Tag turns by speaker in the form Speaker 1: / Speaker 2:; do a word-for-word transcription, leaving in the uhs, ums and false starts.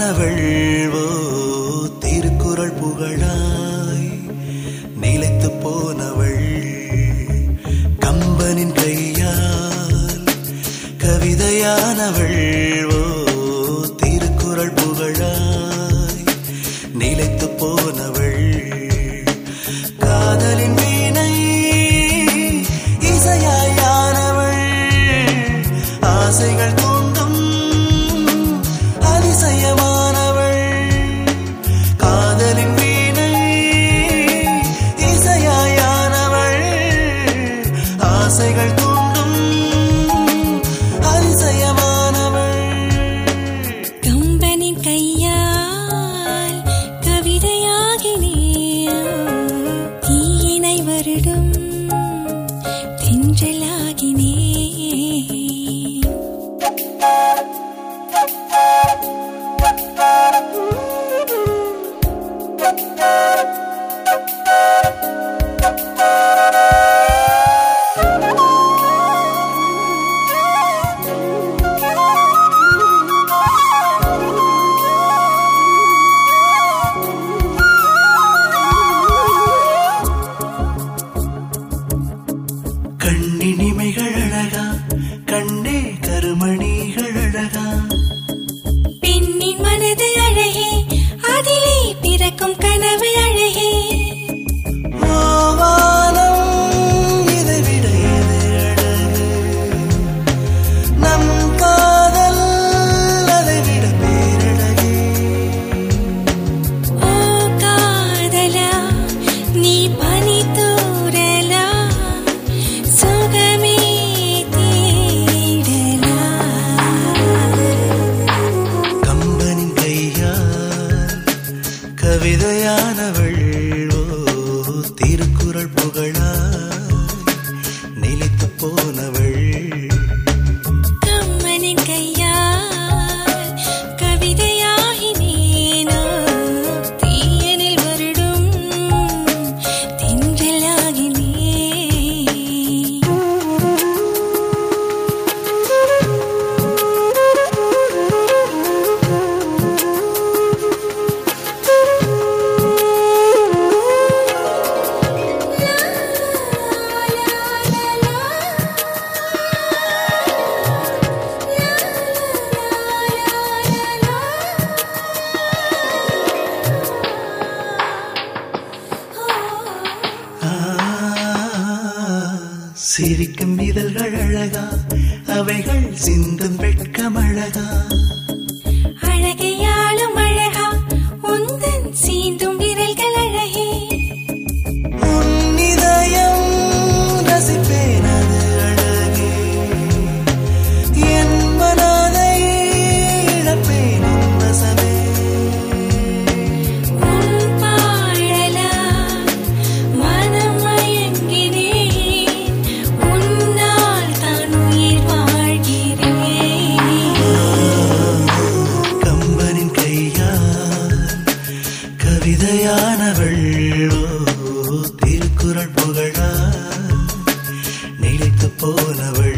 Speaker 1: கவிதையானவள் ஓ திருக்குறள் புகழாய் நிலைத்து போனவள் கம்பனின் கையால் கவிதையானவள் ஓ திருக்குறள் புகழாய் நிலைத்து போனவள் காதலின் வீணை இசையாயானவள் ஆசைகள் தூண்டும் அதிசயமானவள் காதலின் வீணை இசையாயானவள் ஆசைகள் தூண்டும் அதிசயமானவள்
Speaker 2: கம்பனின் கையால் கவிதையாகினே தீயினை வருடும் தென்றலாகினே
Speaker 1: கண்ணினிமைகள் அழகா கண்ணே கருமணிகள் அழகா
Speaker 2: பெண்ணின் மனது அழகே அதிலே பிறக்கும் கனவு அழகே
Speaker 1: வானம் இதைவிட எது அழகு நம் காதல் அதைவிட பேரழகே
Speaker 2: ஓ காதலா நீ பனி தூரலா சுகமே தேடலா
Speaker 1: கம்பனின் கையால் கவிதையானவள் ஓ திருக்குறள் புகழாய் நிலைத்து போனவள்
Speaker 2: கம்மனின் கையால் கவிதையாகினேனோ தீயனில் வருடும் தென்றலாகினே
Speaker 1: ஆ, சிரிக்கும் இதழ்கள் அழகா அவைகள் சிந்தும் வெட்கம் அழகா
Speaker 2: அழகையாளும் அழகா உந்தன் சீந்தும் விரல்கள் அழகே
Speaker 1: உன் இதயம் ரசிப்பேன் அது அழகே என் மனதை இழப்பேன் உன் வசமே
Speaker 2: உன் பாழலா மனம் மயங்கினேன் உன்னால் தான் உயிர் வாழ்கிறேன்
Speaker 1: கம்பனின் கையால் கவிதையானவள் ஓ திருக்குறள் புகழாய் நிலைத்து போனவள்